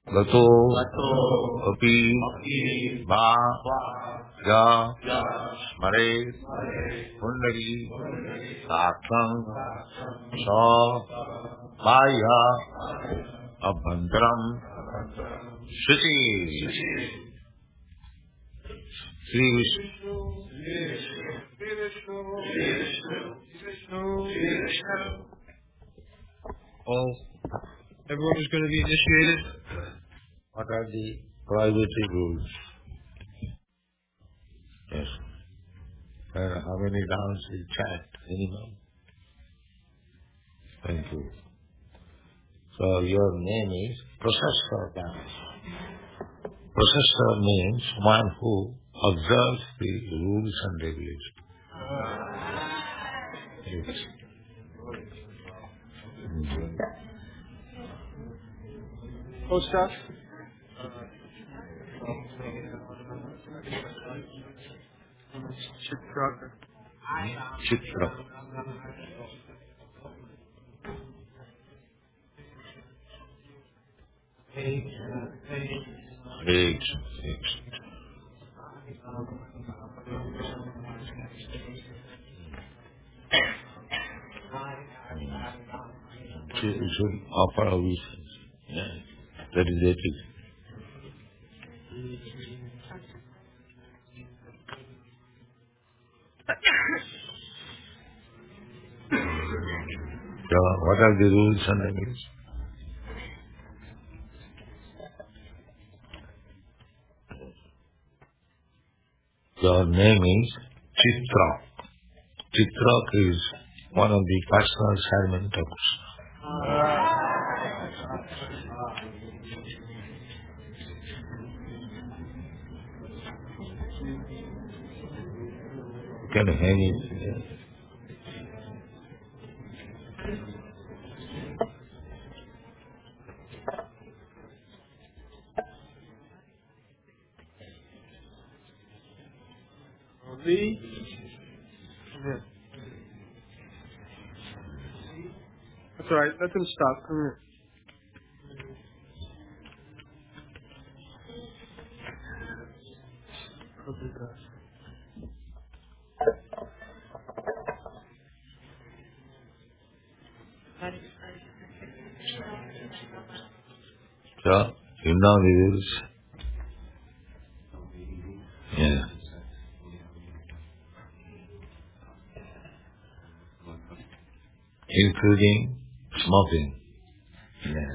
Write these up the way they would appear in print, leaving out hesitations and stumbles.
Gato api va ja smare pundari saksam sa maya abhantaram Shruti. Sri Vishnu. Oh, everyone is going to be initiated. What are the privacy rules? Yes. How many rounds we chat? Anyone? Thank you. So your name is Processor Dance. Processor means one who observes the rules and regulations. Yes. Postdoc? Chitra. Chitra. Eggs. You should offer obeisance. Yeah. That is ethics. So what are the rules and regulations? Your name is Chitra. Chitrak is one of the personal servant of Krishna. You can hang it. Lee? Yeah. That's all right. Let them stop. Come here. So, you know the rules. Yeah. Including smoking. Yeah.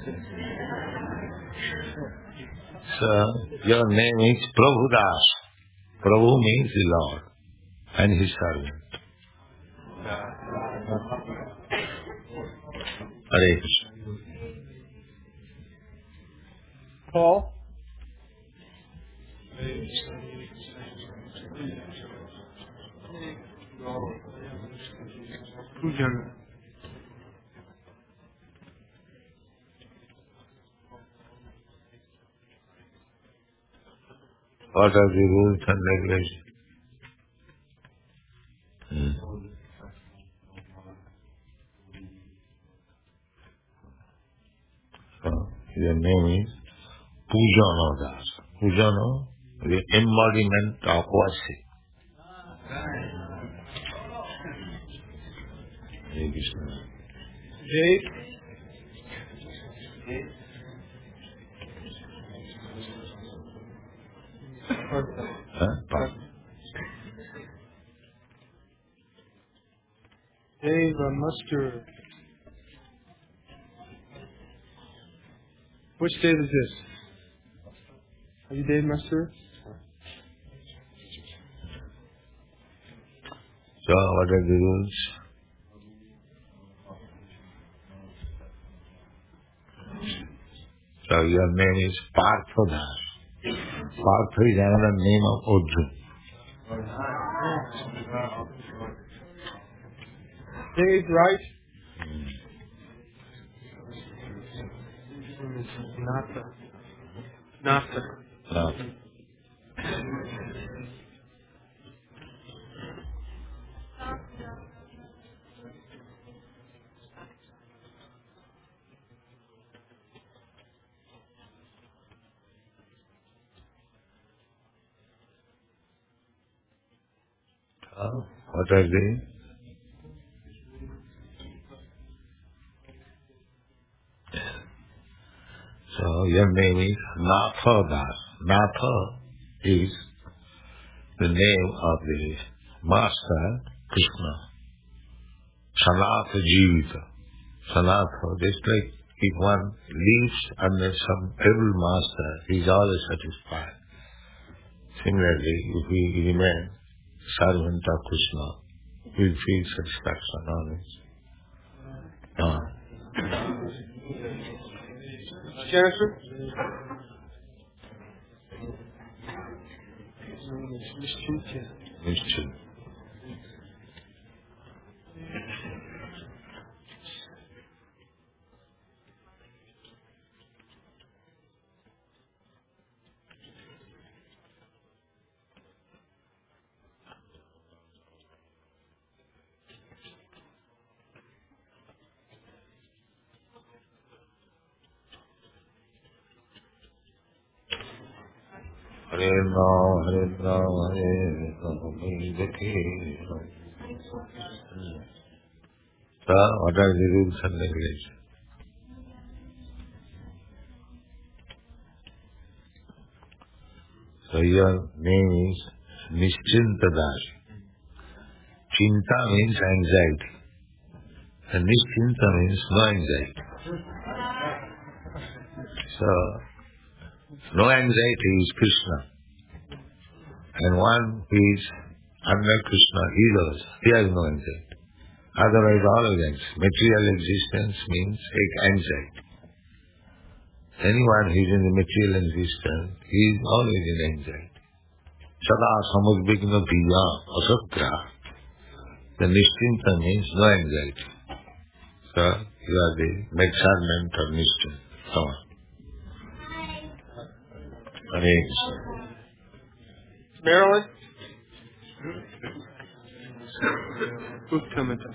So, your name is Prabhudas. Prabhu means the Lord and His servant. Hare Krishna. Paul? Pujan. What are the rules and regulations? So, your name is Pujano Das. Pujano, the embodiment of worship. Hare Krishna. Jade? Pardon. Dave Mustard. Which Dave is this? Are you Dave Mustard? So, what are the rules? So, your name is Parthodas. Partha is another name of Arjuna. Dave, right? Nata. Nata. No. What are they? So your name is Natha Das. Natha is the name of the Master Krishna. Sanatha Jivita. Sanatha, just like if one lives under some able master, he is always satisfied. Similarly, if we remain servant of Krishna, we will feel satisfaction always. Jennifer? Nischal. Hare Ram, Hare Ram, Hare Ram, Dekhe Ram. So, what are the rules and regulations? So, your name is Nischinta Das. Chinta means anxiety. And Nischinta means no anxiety. So, no anxiety is Krishna. And one who is under Krishna, he has no anxiety. Otherwise, all anxiety. Material existence means anxiety. Anyone who is in the material existence, he is always in anxiety. Sada samudbigna piya asatra. The Nischinta means no anxiety. So, you are the maid-servant of Nischinta. Come on. Hare Krishna. Marilyn? Uttamata.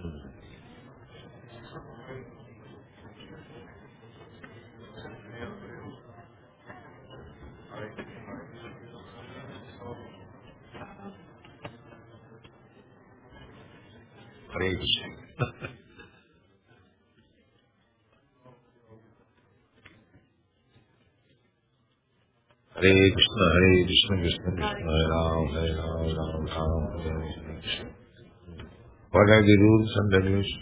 Hare Krishna. Hare Krishna, Hare Krishna, Krishna Krishna, Hare Ram, Hare Ram, Ram Ram, Hare Hare. What are the rules and regulations?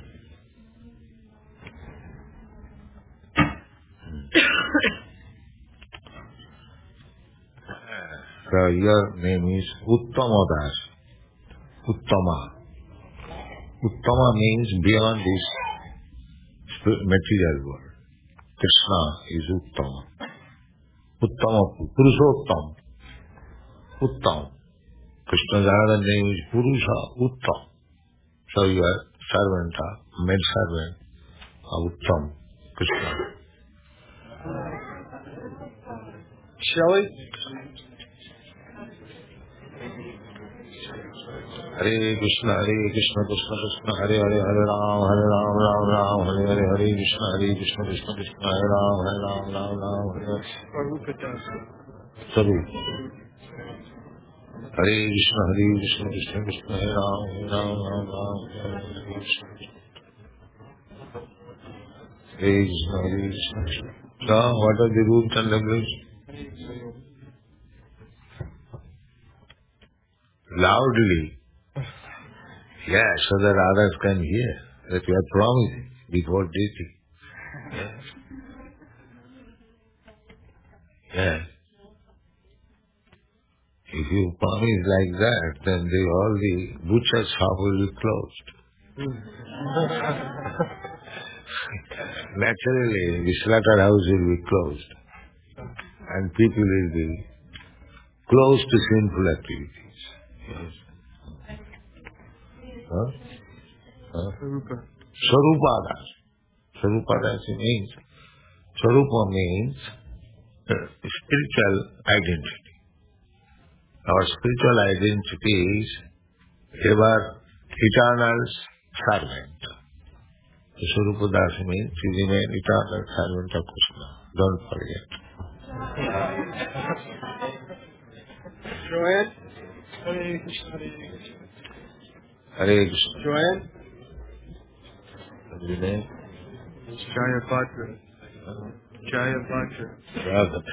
So your name is Uttama Das. Uttama. Uttama means beyond this material world. Krishna is Uttama. Uttama, Purushottam. Uttam. Krishna's other name is Purusha Uttam. So you are servant, maid servant of Uttam, Krishna. Shelley? Hare Krishna, Krishna Krishna, Hare Hare, Hare Ram, Ram Ram, Hare Hare, Hare Krishna, Krishna Krishna, Hare Ram, Ram, Hare Hare. Sarup. Hare Krishna, Krishna Krishna, Hare Ram, Hare Krishna. Hare Krishna. So, what are the rules and regulations? Loudly. Yeah, so that others can hear that you are promising before deity. Yeah. If you promise like that, then all the butcher's shop will be closed. Naturally, the slaughterhouse will be closed. And people will be close to sinful activities. Yes. Swarupadas. Swarupadas means, Swarupa means spiritual identity. Our spiritual identity is ever eternal servant. Swarupadas means you remain eternal servant of Krishna. Don't forget. Joanne? Hare Krishna, Hare Krishna. Hare Krishna. Joanne? What's your name? It's Jaya Bhadra. Jaya Bhadra. Radha.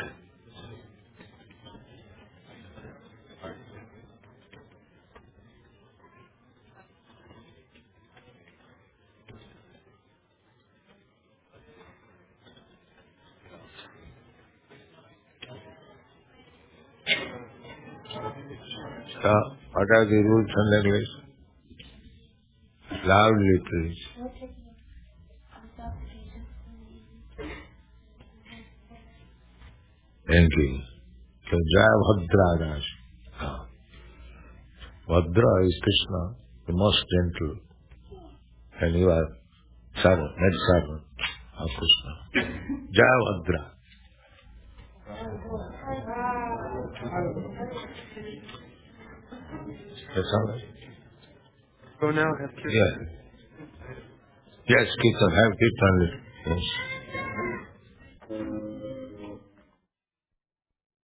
So, what are the rules and regulations? Loudly, please. Thank you. So, Jaya Bhadra Das. Bhadra is Krishna, the most gentle, and you are servant, head servant of Krishna. Jaya Bhadra. Yes, somebody? Go now, have kids. Yes. Yes, Kirtan, have Kirtan. Yes.